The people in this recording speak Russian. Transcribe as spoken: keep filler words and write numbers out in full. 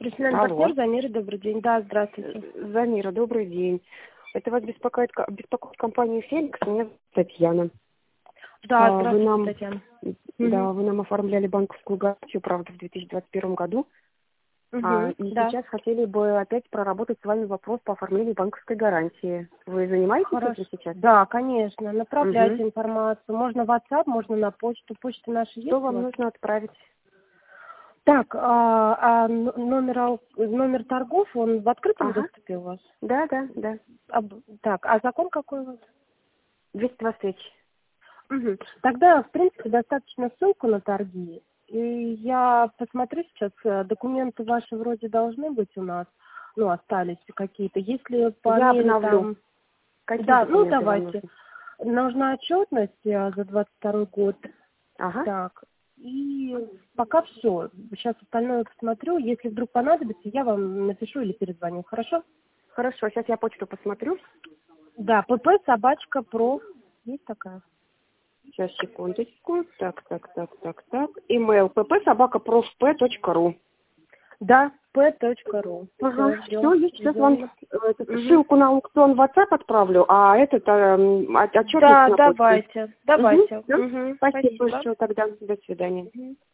Профессиональный Алло. партнер Замира, добрый день. Да, здравствуйте. Замира, добрый день. Это вас беспокоит, ко- беспокоит компания «Феникс», меня зовут Татьяна. Да, А, Вы здравствуйте, нам, Татьяна. да, Мгм. вы нам оформляли банковскую гарантию, правда, в две тысячи двадцать первом году. А, Мгм, И да. сейчас хотели бы опять проработать с вами вопрос по оформлению банковской гарантии. Вы занимаетесь Хорошо. этим сейчас? Да, конечно. Направляйте Угу. информацию. Можно в WhatsApp, можно на почту. Почта наша есть Что у вам вас? нужно отправить? Так, а, а н- номер, ал- номер торгов, он в открытом Ага. доступе у вас? Да, да, да. Об- Так, а закон какой у вас? двести двадцать тысяч. Мгм. Тогда, в принципе, достаточно ссылку на торги. И я посмотрю сейчас, э, документы ваши вроде должны быть у нас, ну, остались какие-то. Если по Я мере обновлю. там... Какие Да, ну, документы вам давайте. нужны? Нужна отчетность э, за двадцать второй год. Ага. Так, и пока все. Сейчас остальное посмотрю. Если вдруг понадобится, я вам напишу или перезвоню. Хорошо? Хорошо, сейчас я почту посмотрю. Да, pp собачка проф. Есть такая? Сейчас, секундочку. Так, так, так, так, так. Email pp собака профп точка ру. Да, p.ru. Ага, Все, все, ждем. я сейчас вам Ждем. э, эту Мгм. ссылку на аукцион в WhatsApp отправлю, а этот э, от- отчетность Да, на почту. давайте, Угу, давайте. все. Мгм, Спасибо спасибо. большое тогда. До свидания. Мгм.